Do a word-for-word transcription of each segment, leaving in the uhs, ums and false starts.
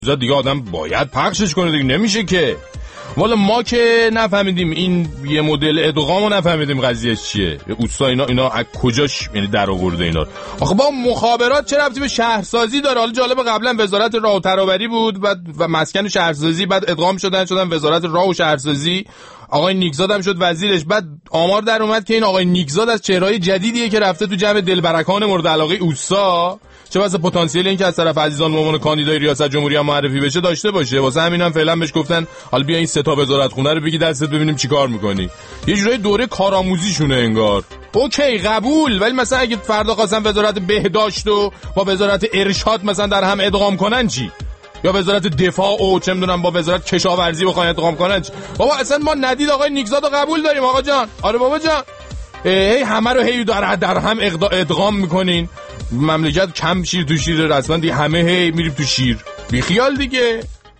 دیگه آدم باید پخشش کنه دیگه، نمیشه که. والا ما که نفهمیدیم این یه مدل ادغامو نفهمیدیم قضیهش چیه. اوستا اینا اینا از کجاش یعنی در آورده اینا. آخه با مخابرات چه ربطی به شهرسازی داره؟ حالا جالب قبلا وزارت راه و ترابری بود بعد و مسکن و شهرسازی، بعد ادغام شدن شدن وزارت راه و شهرسازی. آقای نیکزاد هم شد وزیرش. بعد آمار در اومد که این آقای نیکزاد از چهره‌های جدیدیه که رفته تو جمع دلبرکان مورد علاقه اوستا. چه واسه پتانسیل این که از طرف عزیزان به عنوان کاندیدای ریاست جمهوری هم معرفی بشه داشته باشه. واسه همین هم فعلا بهش گفتن حالا بیا این سه تا وزارت خونه رو بگی دستت ببینیم چیکار می‌کنی. یه جورای دوره کارآموزیشونه انگار. اوکی قبول، ولی مثلا اگه فردا خواستن وزارت بهداشت و با وزارت ارشاد مثلا در هم ادغام کنن چی؟ یا وزارت دفاع و چه میدونم با وزارت کشاورزی بخواین ادغام کنن چی؟ بابا اصلا ما ندید آقای نیکزاد رو قبول داریم آقا جان. آره بابا جان. هی همه رو هی در در هم ادغام میکنین. مملکت کم شیر تو شیر رسما دیگه، همه هی میریم تو شیر. بی خیال دیگه.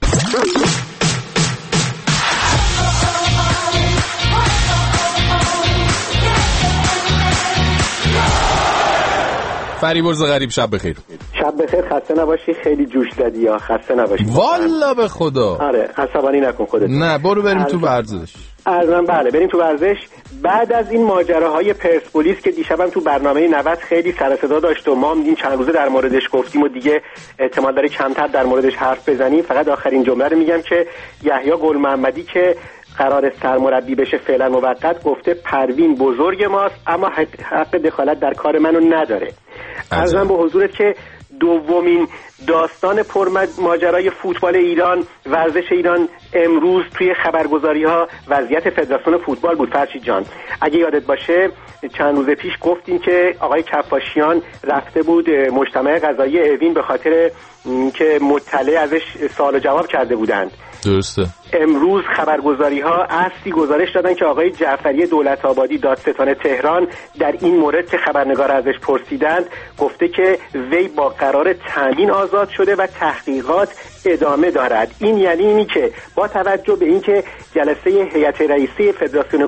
فریبرز غریب شب بخیر. شب بخیر، خسته نباشی. خیلی جوش زدی یا خسته نباشی والا به خدا. آره عصبانی نکن خودت. نه برو بریم تو ورزش. ارزم بله بریم تو ورزش. بعد از این ماجراهای پرسپولیس که دیشبم تو برنامه نود خیلی سر صدا داشت و ما هم این چند روزه در موردش گفتیم و دیگه احتمال داره کمتر در موردش حرف بزنیم، فقط آخرین جمله رو میگم که یحیی گل محمدی که قرار سرمربی بشه فعلا موقت گفته پروین بزرگ ماست اما حق دخالت در کار منو نداره. عرضم به حضورت که دومین داستان پر ماجرای فوتبال ایران، ورزش ایران امروز توی خبرگزاری ها وضعیت فدراسیون فوتبال بود. فرشید جان اگه یادت باشه چند روز پیش گفتیم که آقای کفاشیان رفته بود مجتمع قضایی اوین به خاطر که مطلع ازش سوال و جواب کرده بودند. درسته. امروز خبرگزاری ها اصلی گزارش دادن که آقای جعفری دولت آبادی دادستان تهران در این مورد که خبرنگار ازش پرسیدند گفته که وی با قرار تامین آزاد شده و تحقیقات ادامه دارد. این یعنی اینی که با توجه به اینکه جلسه هیئت رئیسه فدراسیون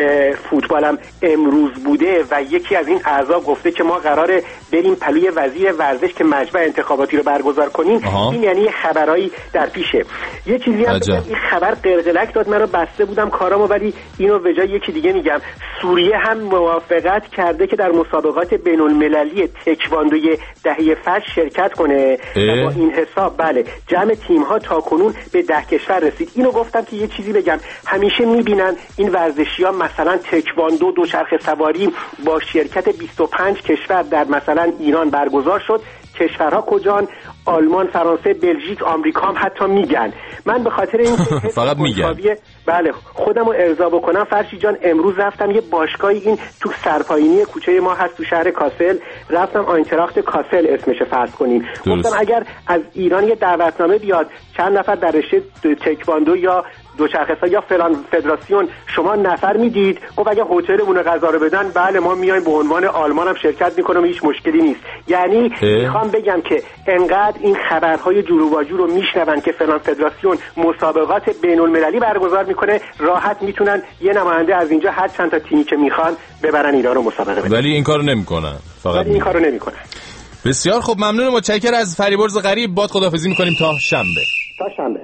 فوتبال هم امروز بوده و یکی از این اعضا گفته که ما قراره بریم پلوی وزیر ورزش که مجمع انتخاباتی رو برگزار کنیم، آها. این یعنی خبرایی در پیشه. یه چیزی هم این خبر قلقلک داد، من رو بسته بودم کارامو، ولی اینو به جای یکی دیگه میگم. سوریه هم موافقت کرده که در مسابقات بین المللی تکواندوی دهه فصل شرکت کنه و با این حساب بله جمع تیم‌ها تاکنون به ده کشور رسید. اینو گفتم که یه چیزی بگم، همیشه میبینن این ورزشی‌ها مثلا تکواندو، دوچرخه سواری با شرکت بیست و پنج کشور در مثلا ایران برگزار شد. کشورها کجان؟ آلمان، فرانسه، بلژیک، آمریکا هم حتی میگن. من به خاطر این فقط میگن بله خودمو ارضا بکنم فرشی جان، امروز رفتم یه باشگاهی این تو سرپایینی کوچه ما هست تو شهر کاسل، رفتم آینتراخت کاسل اسمش فرض کنیم. گفتم اگر از ایران یه دعوتنامه بیاد چند نفر در رشته تکواندو یا دوچرخه‌سازی یا فلان فدراسیون شما نفر میدید، گفت اگه هتلمون غذا رو بدن بله ما میایم به عنوان آلمان هم شرکت میکنم، هیچ مشکلی نیست. یعنی میخوام بگم که انقدر این خبرهای جور و واجور رو میشنون که فلان فدراسیون مسابقات بین المللی برگزار میکنه، راحت میتونن یه نماینده از اینجا هر چند تا تیمی که میخوان ببرن ایران رو مسابقه بدن، ولی این کارو نمیکنن. فقط ولی این کارو نمیکنن. بسیار خوب، ممنون، متشکرم از فریبرز غریب. باد خداحافظی میکنیم تا شنبه. تا شنبه.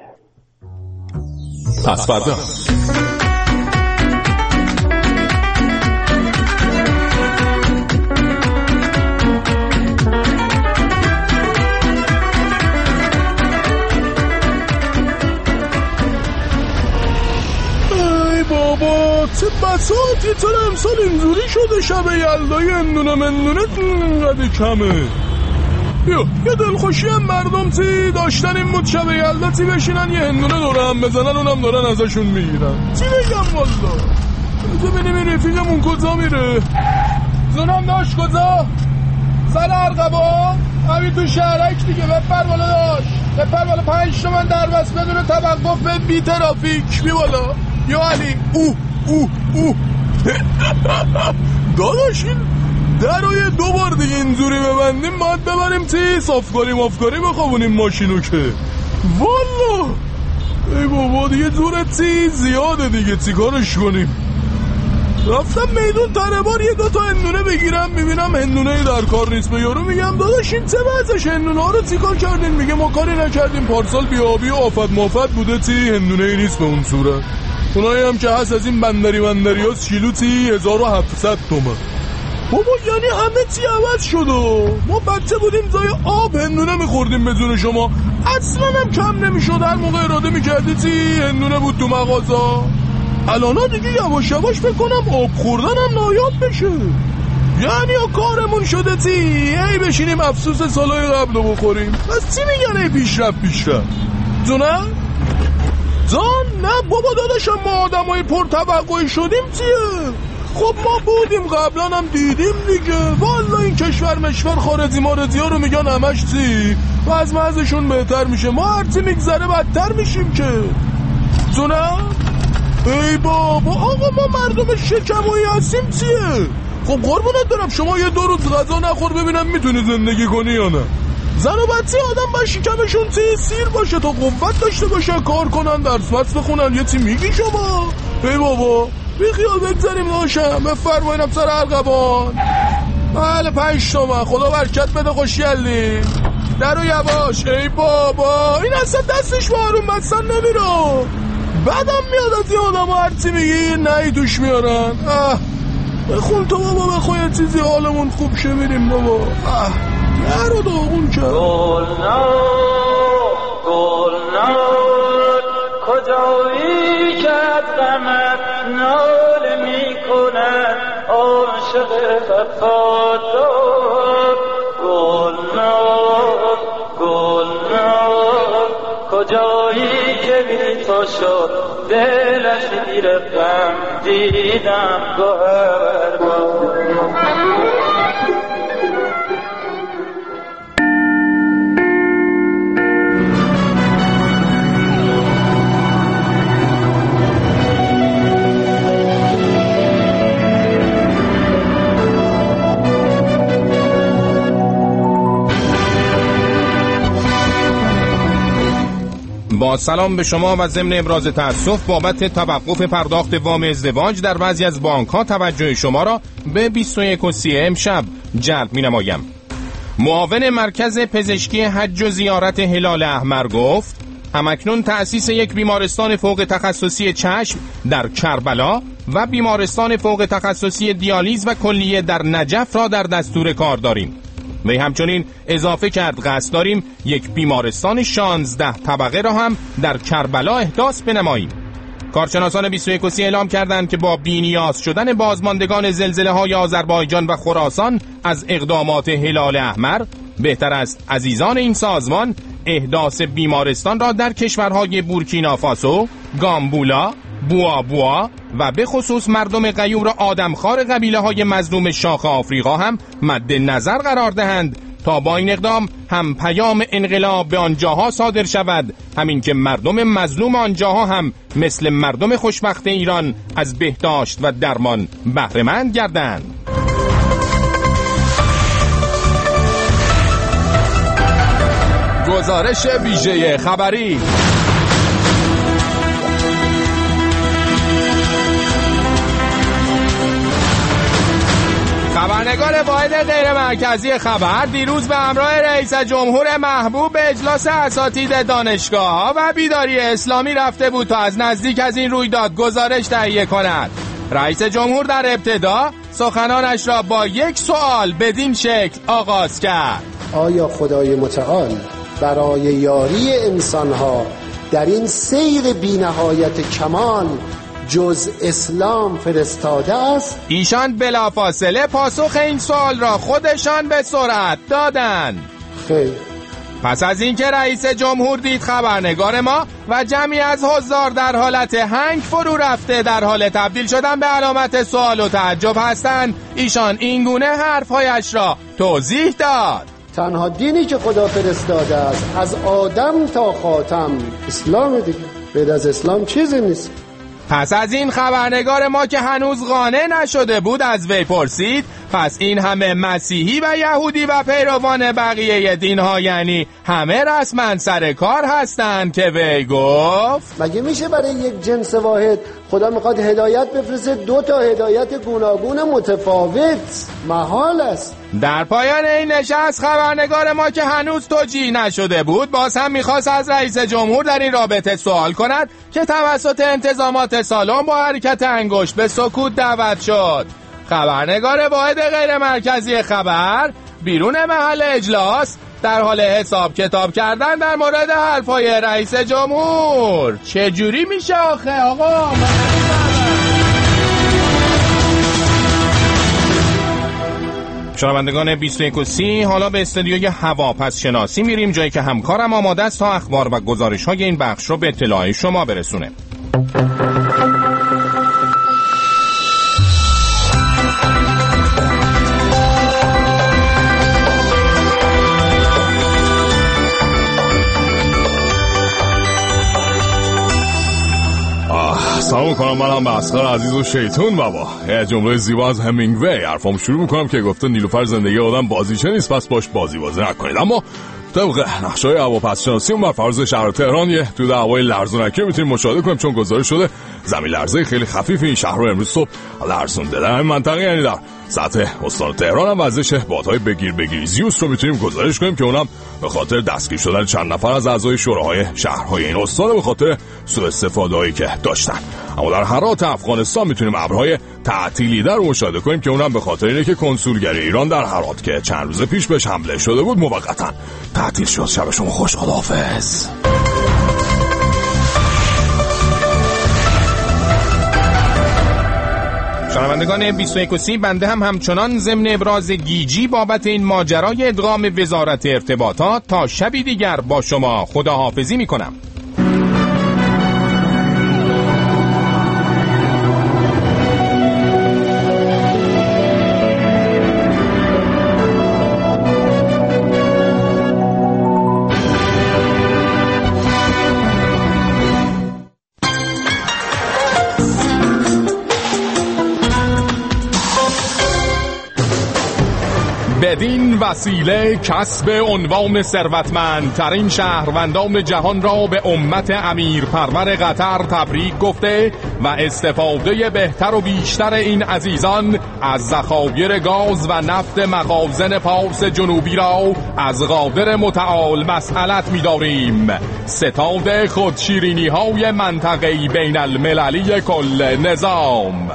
پس فردا بابا چه بساطی تر امسال اینجوری شده شب یلدای اندونه مندونه اینقدر کمه. بیا یه دلخوشی هم مردم تی داشتن این بود شب یلدا تی بشینن یه هندونه دوره هم بزنن، اونم دارن ازشون میگیرن. چی بگم والا؟ بذار بینیم این رفیقمون کجا میره. زونم داشت کجا؟ سال ارقبا همین تو شهرک دیگه. بپر بالا داشت بپر بالا، پنج تومن در بس بدون توقف به بی ترافیک. بی بالا یا علی اوه اوه اوه داداش این در رو یه دو بار دیگه اینجوری ببندیم باید ببریم تی صافکاری مافکاری بخوابونیم ماشینو که والا. ای بابا دیگه جورت تی زیاده دیگه، چی کارش کنیم؟ رفتم میدون تره بار یه دوتا هندونه بگیرم، میبینم هندونه در کار نیست. به یارو میگم داداش این چه وضعش، هندونه ها رو چی کار کردین؟ میگه ما کاری نکردیم، پارسال بیابی و آفت مافت بوده، تی هندونه نیست به اون صورت. اونایی هم که هست از این بندری بندری ها کیلو تی هزار و هفتصد تومن. بابا یعنی همه چی عوض شد و ما بچه بودیم زای آب هندونه میخوردیم به جون شما، اصلا هم کم نمیشد، هر موقع اراده میکردی تی هندونه بود تو مغازه. الانا دیگه یواش یواش بکنم آب خوردنم نایاب بشه، یعنی کارمون شده تی ای بشینیم افسوس سالای قبل رو بخوریم. بس چی میگن ای پیشرفت پیشرفت جونه؟ جان نه بابا داداشم، ما آدم های پر توقعی شدیم چیه؟ خب ما بودیم قبلا هم دیدیم دیگه، والا این کشور مشور خارجی مارزی ها رو میگن همش چی و از مزشون بهتر میشه، ما هرچی میگذره بدتر میشیم که جونه؟ ای بابا آقا ما مردم شکمایی هستیم چیه؟ خب قربونت دارم شما یه دو روز غذا نخور ببینم میتونی زندگی کنی یا نه. زن و بچه آدم با شکمشون چی سیر باشه تا قوت داشته باشه، کار کنن، درس بس بخونن، یه چی میگی شما؟ ای بابا بی خیال بگذاریم ناشم بفرمایینم سر ارغبان. بله پنج تومن، خدا برکت بده، خوشگلی درو یواش. ای بابا این اصلا دستش بارون بستن نمیره، بعدم میاد از این آدم ها هرچی میگی نهی دوش میارن. اه بخون تو بابا، بخون یه چیزی حالمون خوب شه میریم بابا. اه نه رو داغون کرد. گلنار گلنار کجایی که غمت ناله میکند عاشق وفادار. گلنار گلنار کجایی که بی تو شد دلش دیر غم دیدم گوهر با. با سلام به شما و ضمن ابراز تأسف بابت توقف پرداخت وام ازدواج در بعضی از بانک‌ها توجه شما را به بیست و یک و سی امشب جلب می‌نمایم. معاون مرکز پزشکی حج و زیارت هلال احمر گفت همکنون تأسیس یک بیمارستان فوق تخصصی چشم در کربلا و بیمارستان فوق تخصصی دیالیز و کلیه در نجف را در دستور کار داریم. وی همچنین اضافه کرد قصد داریم یک بیمارستان شانزده طبقه را هم در کربلا احداث بنماییم. کارشناسان بیست و یک و سی اعلام کردند که با بی‌نیاز شدن بازماندگان زلزله‌های آذربایجان و خراسان از اقدامات هلال احمر، بهتر است عزیزان این سازمان احداث بیمارستان را در کشورهای بورکینافاسو، گامبولا، بوا بوا و به خصوص مردم غیور آدمخوار قبیله‌های مظلوم شاخ آفریقا هم مد نظر قرار دهند تا با این اقدام هم پیام انقلاب به آنجاها صادر شود، همین که مردم مظلوم آنجاها هم مثل مردم خوشبخت ایران از بهداشت و درمان بهره‌مند گردند. گزارش ویژه خبری. خبرنگار واحد غیر مرکزی خبر دیروز به همراه رئیس جمهور محبوب به اجلاس اساتید دانشگاه‌ها و بیداری اسلامی رفته بود تا از نزدیک از این رویداد گزارش تهیه کند. رئیس جمهور در ابتدا سخنانش را با یک سوال بدین شکل آغاز کرد: آیا خدای متعال برای یاری انسان‌ها در این سیر بی‌نهایت کمال جز اسلام فرستاده است؟ ایشان بلافاصله پاسخ این سوال را خودشان به سرعت دادند. خیر. پس از اینکه رئیس جمهور دید خبرنگار ما و جمعی از حضار در حالت هنگ فرو رفته در حال تبدیل شدن به علامت سوال و تعجب هستند، ایشان اینگونه حرفهایش را توضیح داد: تنها دینی که خدا فرستاده است از آدم تا خاتم اسلام دیگه، غیر از اسلام چیزی نیست. پس از این خبرنگار ما که هنوز قانع نشده بود از وی پرسید: پس این همه مسیحی و یهودی و پیروان بقیه دین‌ها یعنی همه رسما سر کار هستند که وی گفت مگه میشه برای یک جنس واحد خدا میخواد هدایت بفرسته دو تا هدایت گوناگون متفاوت؟ محال است. در پایان این نشست خبرنگار ما که هنوز توجیه نشده بود باز هم میخواست از رئیس جمهور در این رابطه سوال کند که توسط انتظامات سالن با حرکت انگشت به سکوت دعوت شد. خبرنگار واحد غیر مرکزی خبر بیرون محل اجلاس در حال حساب کتاب کردن در مورد حرفای رئیس جمهور. چجوری میشه آخه آقا؟ شنوندگان بیست و یک و سی، حالا به استودیوی هواپس شناسی میریم، جایی که همکارم آماده است تا اخبار و گزارش های این بخش رو به اطلاع شما برسونه. سلام میکنم، من هم اسقر عزیز و شیطون بابا. یه جمله زیبا از همینگوی حرفام شروع میکنم که گفته نیلوفر زندگی آدم بازیچه نیست، پس باش بازی بازی نکنید. اما طبق نقشه‌های هواپس شناسی اون بر فرض شهر تهران یه تو هوای لرزونکی میتونیم مشاهده کنیم، چون گزارش شده زمین لرزه خیلی خفیف این شهر رو امروز صبح لرزونده. در این منطقه یعنی در سطح استان تهران هم وزش بادهای بگیر بگیر زیوس رو میتونیم گزارش کنیم که اونم به خاطر دستگیر شدن چند نفر از اعضای شوراهای شهرهای این استان به خاطر سوء استفاده‌ای که داشتن. اما در هرات افغانستان میتونیم ابرهای تعطیلی در رو مشاهده کنیم که اونم به خاطر اینه که کنسولگری ایران در هرات که چند روز پیش بهش حمله شده بود موقتا تعطیل شد. شب شما خوش، خداحافظ. شنوندگان بیست و یک و سی، بنده هم همچنان ضمن ابراز گیجی بابت این ماجرای ادغام وزارت ارتباطات تا شبی دیگر با شما خداحافظی میکنم. بدین وسیله کسب عنوان ثروتمندترین شهروندان جهان را به امت امیر پرور قطر تبریک گفته و استفاده بهتر و بیشتر این عزیزان از ذخایر گاز و نفت مخازن پارس جنوبی را از قادر متعال مسئلت می‌داریم. ستاد خودشیرینی های منطقه‌ای بین المللی کل نظام.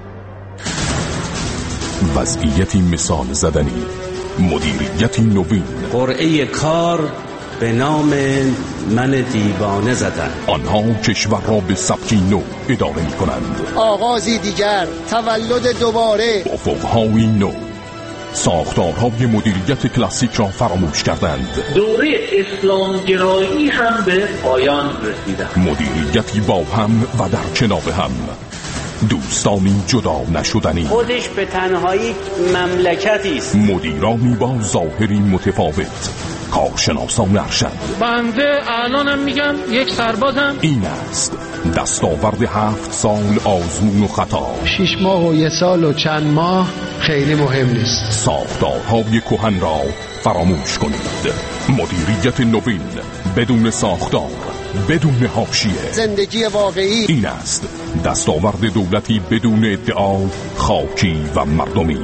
وضعیتی مثال زدنی، مدیریتی نوین، قرعه کار به نام من دیوانه زدن. آنها کشور را به سبکی نو اداره می کنند. آغازی دیگر، تولد دوباره، افقهای نو، ساختارهای مدیریت کلاسیک را فراموش کردند. دوره اسلامگرایی هم به پایان رسیدند. مدیریتی با هم و در کنار هم، دوستانی جدا نشدنی، خودش به تنهایی مملکتی است. مدیرانی با ظاهری متفاوت، کارشناسان ارشد. بنده الانم میگم یک سربازم. این است دستاورد هفت سال آزمون و خطا. شش ماه و یه سال و چند ماه خیلی مهم نیست. ساختارهای کهن را فراموش کنید. مدیریت نوین بدون ساختار، بدون حاشیه. زندگی واقعی. این است دستاورد دولتی بدون ادعا، خاکی و مردمی.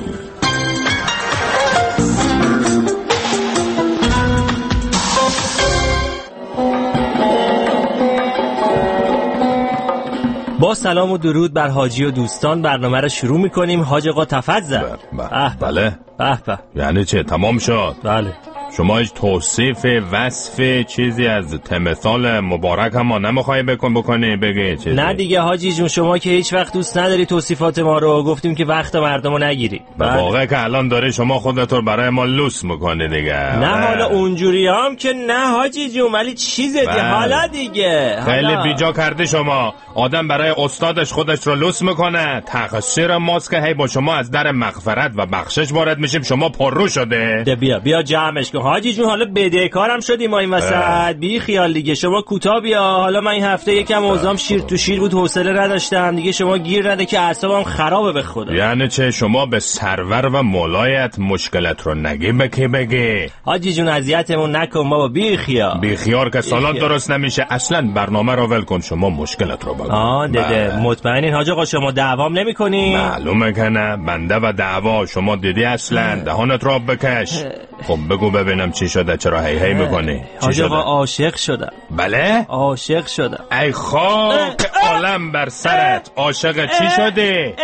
با سلام و درود بر حاجی و دوستان برنامه را شروع می‌کنیم. حاج آقا تفضل. بله. به به. یعنی چه تمام شد؟ بله. شما هیچ توصیف وصف چیزی از تمثال مبارک هم ما نمیخوای بکن بکنی بگی چیزی؟ نه دیگه حاجی جون، شما که هیچ وقت دوست نداری توصیفات ما رو، گفتیم که وقت مردمو نگیری. به واقع که الان داری شما خودت رو برای ما لوس میکنی دیگه. نه حالا اونجوری هم که نه حاجی جون، ولی چیزه دیگه حالا دیگه خیلی بیجا کردی شما. آدم برای استادش خودش رو لوس میکنه. تقصیر ماست که هی با شما از در مغفرت و بخشش وارد میشیم، شما پررو شده. ده بیا بیا جمعش کن حاجی جون حالا بدهکارم شدیم ما این وسط. بی خیال دیگه، شما کوتاه بیا. حالا من این هفته یکم اوضاعم شیر تو شیر بود، حوصله نداشتم دیگه. شما گیر نده که اعصابم خرابه به خدا. یعنی چه؟ شما به سرور و مولایت مشکلت رو نگی بکی بگی. حاجی جون اذیتمون نکن بابا، بی خیال. بی خیال که سالات درست نمیشه. اصلا برنامه رو ول کن، شما مشکلت رو بگو. آه دده مطمئنین حاج آقا شما دعوام نمی‌کنی؟ معلومه که نه، بنده و دعوا. شما دیدی اصلا دهانت رو بکش. خب بگو ببینم چی شده، چرا هی هی میکنی؟ حاج آقا عاشق شدم. بله؟ عاشق شدم. ای خاک عالم بر سرت، عاشق چی شده؟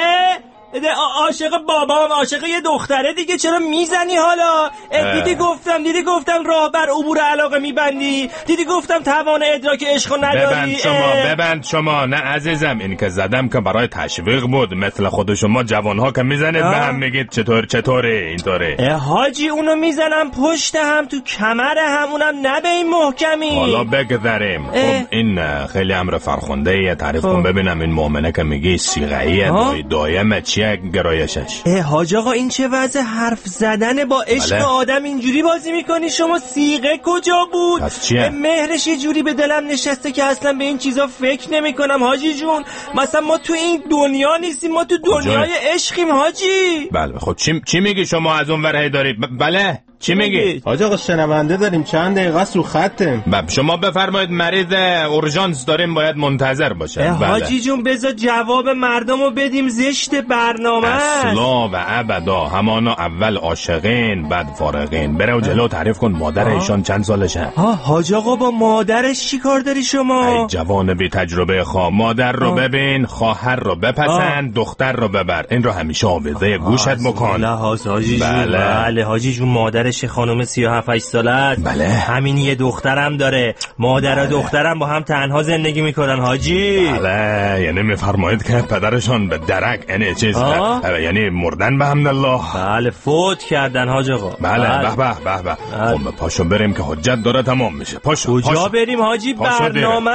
عاشق بابام، عاشق یه دختره دیگه. چرا میزنی حالا؟ دیدی گفتم دیدی گفتم راه بر عبور علاقه میبندی. دیدی گفتم توان ادراک عشق نداری. ببند شما ببند شما. نه عزیزم، این که زدم که برای تشویق بود. مثل خود شما جوانها که میزنید به هم میگید چطور چطوره اینطوره. حاجی اونو میزنم پشت هم، تو کمر هم، اونم نه به این محکمی. حالا بگذاریم. خب این خیلی امر فرخنده. تعریف کن ببینم این مؤمنه که میگی صیغه‌ایه دایمه چیه گرایشش؟ حاج آقا این چه وضع حرف زدن با عشق بله. آدم اینجوری بازی میکنی شما؟ صیغه کجا بود؟ پس چیه؟ مهرش یه جوری به دلم نشسته که اصلا به این چیزا فکر نمیکنم حاجی جون. مثلا ما تو این دنیا نیستیم، ما تو دنیای عشقیم حاجی. بله خب چی چی میگی شما از اون ور دارید؟ ب- بله چی میگی؟ حاج آقا شنونده داریم، چند دقیقه است رو خطم. بله شما بفرمایید، مریض اورژانس داریم باید منتظر باشه. بله. حاجی جون بذار جواب مردمو بدیم، زشت برنامه اصلا و ابدا. همانا اول عاشقین بعد فارقین. برو جلو تعریف کن مادر ایشان چند سالشه؟ ها حاج آقا با مادرش چی کار داری شما؟ ای جوان بی تجربه خواه، مادر رو آه. ببین، خواهر رو بپسند، دختر رو ببر. این رو همیشه آویزه گوشت بکن. حاجی جون بله. بله حاجی جون مادر خانم سی و هفت ساله است. بله. همین یه دخترم داره. مادر بله. و دخترم با هم تنها زندگی میکنن حاجی. بله یعنی میفرمایید که پدرشان به درک یعنی چیز یعنی مردن به حمدالله. بله فوت کردن حاج آقا. بله به به به به. خب پاشو بریم که حجت داره تمام میشه. پاشو. کجا پاشو. بریم حاجی؟ برنامه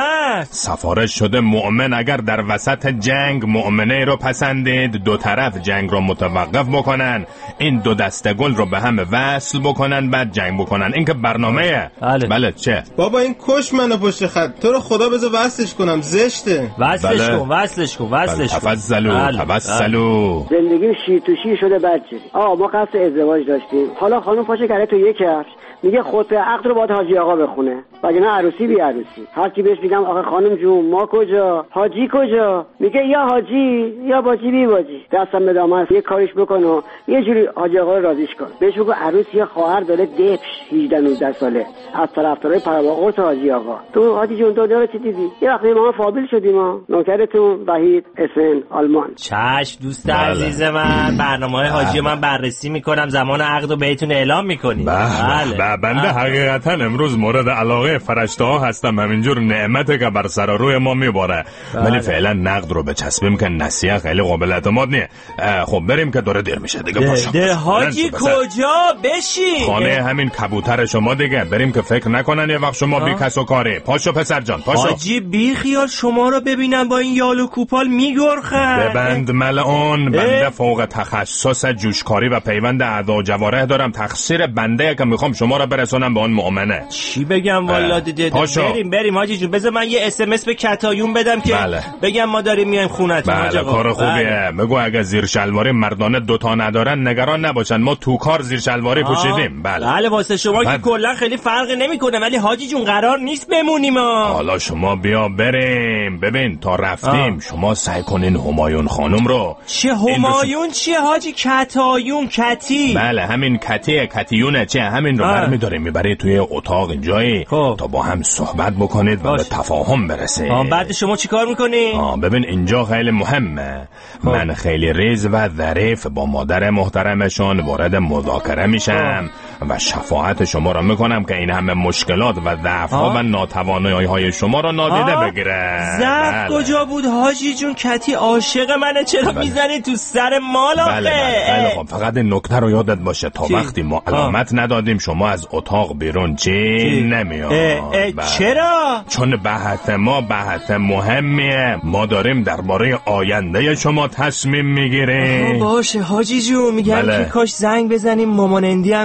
سفارش شده مؤمن اگر در وسط جنگ مؤمنه رو پسندید، دو طرف جنگ رو متوقف بکنن، این دو دسته گل رو به هم وصل بکنن، بعد جنگ بکنن. این که برنامه‌ایه. بله. بله چه؟ بابا این کش منو پشت خط. تو رو خدا بذار وصلش کنم، زشته. وصلش بله. کن وصلش کن وصلش کن. تفضلوا بله. تفضلوا. زندگی شیر تو شیر شده بچه. آقا ما قصد ازدواج داشتیم. حالا خانم پاشه کرده تو یک کفش میگه خطبه عقد رو باید حاجی آقا بخونه، وگرنه عروسی بی عروسی. هر کی بهش میگم آخه خانم جون ما کجا، حاجی کجا، میگه یا حاجی یا باجی بی باجی. دستم به دامن یه کاریش بکن و یه جوری حاجی آقا رو راضیش کن. بهش بگو عروس یا خواهر داره دپش هجده نوزده ساله از طرفدارای پرواقرت حاجی آقا. تو حاجی جون دنیا رو چی دیدی؟ یه وقتی ما فاضل شدیم ما. نوکرتون وحید اسن آلمان. چش دوست بله. عزیز من، برنامه‌های حاجی من بررسی میکنم، زمان عقد رو بهتون اعلام میکنیم. بله بنده حقیقتا امروز مورد علاقه فرشته ها هستم. همینجور نعمته که بر سر روی ما میباره. ولی فعلا نقد رو بچسبیم که نسیه خیلی قابل اعتماد نیه. خب بریم که داره دیر میشه دیگه. پاشو ده حاجی کجا بشین؟ خانه همین کبوتر شما دیگه. بریم که فکر نکنن یه وقت شما بی کس و کاره. پاشو پسر جان پاشو. حاجی بی خیال شما رو ببینم با این یال و کوپال میگرخن. ببند ملعون. بنده فوق تخصص جوشکاری و پیوند اعضا و جوارح دارم. تقصیر بنده که میخوام شما رو برسونم به اون مؤمنه. چی بگم والا دیده. بریم بریم حاجی جون. بذار من یه اس ام اس به کتایون بدم که بله. بگم ما داریم میایم خونتون. بله کار خوبیه. بله. بگو اگه زیر شلواری مردانه دوتا ندارن نگران نباشن، ما تو کار زیر شلواری آه. پوشیدیم. بله بله واسه شما بله. که کلا خیلی فرقی نمیکنه، ولی حاجی جون قرار نیست بمونیم ها. حالا شما بیا بریم. ببین تا رفتیم آه. شما سعی کنین همایون خانم رو. چه همایون چیه حاجی؟ کتایون کتی. بله همین کتیه کتیونه چه همین رو برمی‌داریم میبره توی اتاق جایی تا با هم صحبت بکنید و به تفاهم برسید. آه بعد شما چی کار میکنی؟ آه ببین اینجا خیلی مهمه. خواه. من خیلی ریز و ظریف با مادر محترمشون وارد مذاکره میشم و شفاعت شما رو میکنم که این همه مشکلات و ضعف‌ها و ناتوانایی‌های شما رو نادیده بگیره. ضعف بله. کجا بود حاجی جون؟ کتی عاشق منه، چرا بله. میزنی تو سر مال آخه؟ بله بله. بله خب فقط این نکته رو یادت باشه تا چی؟ وقتی ما علامت آه. ندادیم شما از اتاق بیرون چی, چی؟ نمیاد. بله. چرا؟ چون بحث ما بحث مهمیه. ما داریم درباره آینده شما تصمیم میگیریم. باشه حاجی جون میگم بله. که کاش زنگ بزنیم مامان اندی هم بیادش.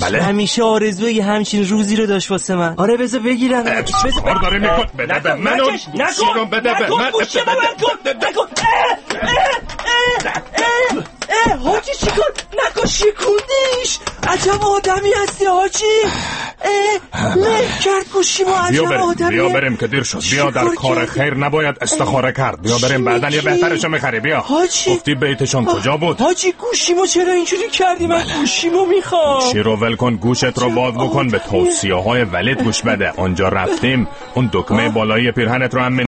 بله. همیشه آرزوی همچین روزی رو داشت واسه من. آره بذار بگیرم. بذار کار داره میکن. بده به من اون گوشی بده به من. گوشی به من کن. نکن. حاجی چیکار؟ نکن شکوندیش. عجب آدمی هستی حاجی. نه کرد گوشی ما عجب آدمیه. بیا بریم که دیر شد. بیا در کار خیر نباید استخاره کرد. بیا بریم بعدن یه بهترشو میخری. بیا گفتی بیتشان کجا بود؟ حاجی گوشیمو چرا اینجوری کردی؟ من گوشیمو میخوام. گوشی رو ول کن، گوشت رو باز بکن، به توصیه های ولید گوش بده. آنجا رفتیم اون دکمه بالایی پیرهنت رو هم